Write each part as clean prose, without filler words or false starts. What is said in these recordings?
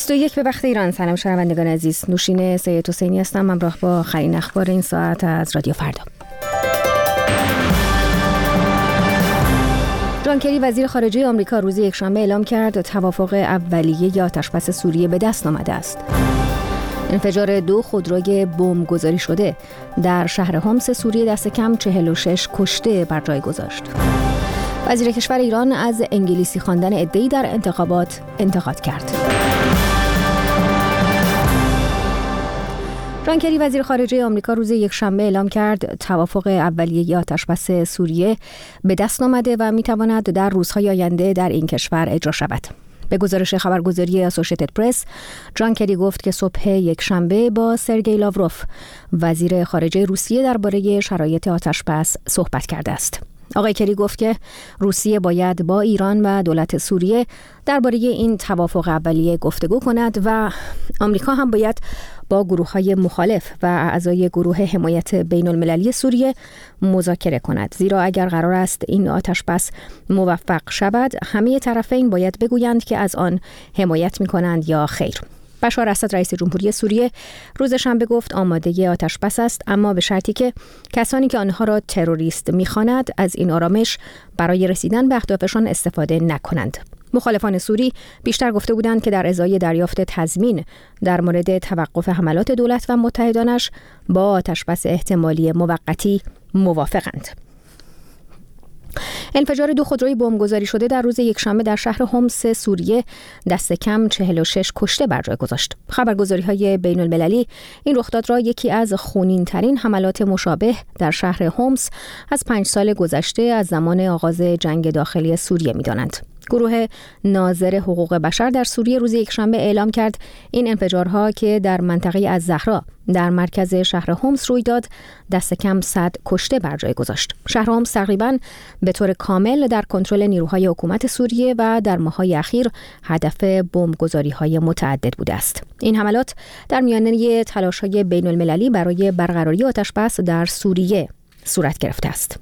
21 به وقت ایران. سلام شنوندگان عزیز، نوشین سید حسینی هستم، همراه با آخرین اخبار این ساعت از رادیو فردا. جان کری وزیر خارجه آمریکا روز یکشنبه اعلام کرد توافق اولیه آتشبس سوریه به دست آمده است. انفجار 2 خودروی بمبگذاری شده در شهر حمص سوریه دست کم 46 کشته بر جای گذاشت. وزیر کشور ایران از انگلیسی خواندن عده‌ای در انتخابات انتقاد کرد. جان کری وزیر خارجه آمریکا روز یکشنبه اعلام کرد توافق اولیه آتشبس سوریه به دست آمده و میتواند در روزهای آینده در این کشور اجرا شود. به گزارش خبرگزاری اسوسییتد پرس، جان کری گفت که صبح یکشنبه با سرگئی لاوروف وزیر خارجه روسیه درباره شرایط آتشبس صحبت کرده است. آقای کری گفت که روسیه باید با ایران و دولت سوریه درباره این توافق اولیه گفتگو کند و آمریکا هم باید با گروه‌های مخالف و اعضای گروه حمایت بین‌المللی سوریه مذاکره کند، زیرا اگر قرار است این آتشبس موفق شود همه طرفین باید بگویند که از آن حمایت می‌کنند یا خیر. بشار اسد رئیس جمهوری سوریه روز شنبه گفت آماده آتشبس است، اما به شرطی که کسانی که آنها را تروریست می‌خواند از این آرامش برای رسیدن به اهدافشان استفاده نکنند. مخالفان سوری بیشتر گفته بودند که در ازای دریافت تضمین در مورد توقف حملات دولت و متحدانش با آتشبس احتمالی موقتی موافقند. انفجار 2 خودروی بمبگذاری شده در روز یکشنبه در شهر حمص سوریه دست کم 46 کشته بر جای گذاشت. خبرگزاری‌های بین‌المللی این رخداد را یکی از خونین‌ترین حملات مشابه در شهر حمص از 5 سال گذشته از زمان آغاز جنگ داخلی سوریه می‌دانند. گروه ناظر حقوق بشر در سوریه روز یکشنبه اعلام کرد این انفجارها که در منطقه الزهرا در مرکز شهر حمص روی داد دست کم 100 کشته بر جای گذاشت. شهر حمص تقریباً به طور کامل در کنترل نیروهای حکومت سوریه و در ماه‌های اخیر هدف بمبگذاری‌های متعدد بوده است. این حملات در میانه تلاش‌های بین‌المللی برای برقراری آتشبس در سوریه صورت گرفته است.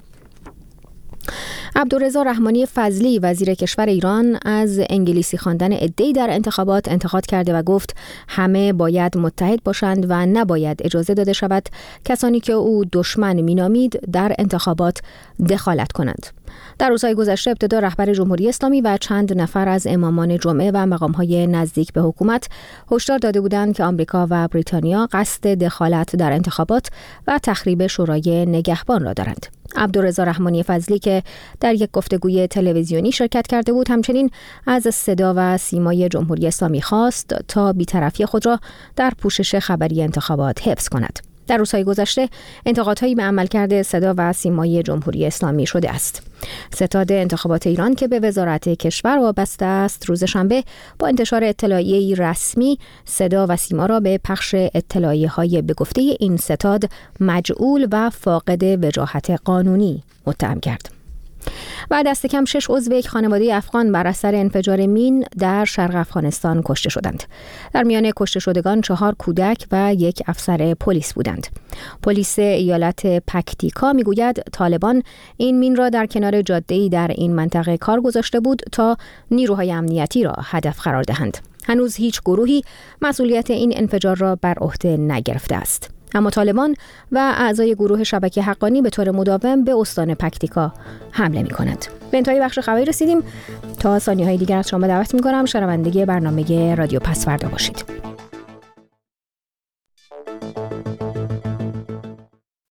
عبدالرضا رحمانی فضلی وزیر کشور ایران از انگلیسی خواندن عده‌ای در انتخابات انتقاد کرده و گفت همه باید متحد باشند و نباید اجازه داده شود کسانی که او دشمن مینامید در انتخابات دخالت کنند. در روزهای گذشته ابتدا رهبر جمهوری اسلامی و چند نفر از امامان جمعه و مقام‌های نزدیک به حکومت هشدار داده بودند که آمریکا و بریتانیا قصد دخالت در انتخابات و تخریب شورای نگهبان را دارند. عبدالرضا رحمانی فضلی که در یک گفتگوی تلویزیونی شرکت کرده بود همچنین از صدا و سیمای جمهوری اسلامی خواست تا بی‌طرفی خود را در پوشش خبری انتخابات حفظ کند. در روزهای گذشته انتقادهایی به عملکرد صدا و سیمای جمهوری اسلامی شده است. ستاد انتخابات ایران که به وزارت کشور وابسته است روز شنبه با انتشار اطلاعیه‌ای رسمی صدا و سیما را به پخش اطلاعیه‌های به گفته این ستاد مجعول و فاقد وجاهت قانونی متهم کرد. و دست کم 6 عضو یک خانواده افغان بر اثر انفجار مین در شرق افغانستان کشته شدند. در میان کشته شدگان 4 کودک و 1 افسر پلیس بودند. پلیس ایالت پکتیکا میگوید طالبان این مین را در کنار جاده‌ای در این منطقه کار گذاشته بود تا نیروهای امنیتی را هدف قرار دهند. هنوز هیچ گروهی مسئولیت این انفجار را بر عهده نگرفته است. اما طالبان و اعضای گروه شبکه حقانی به طور مداوم به استان پکتیکا حمله می‌کنند. به انتهای بخش خبری رسیدیم. تا ثانیه‌های دیگر از شما دعوت می‌کنم شنونده برنامه رادیو پس‌فردا باشید.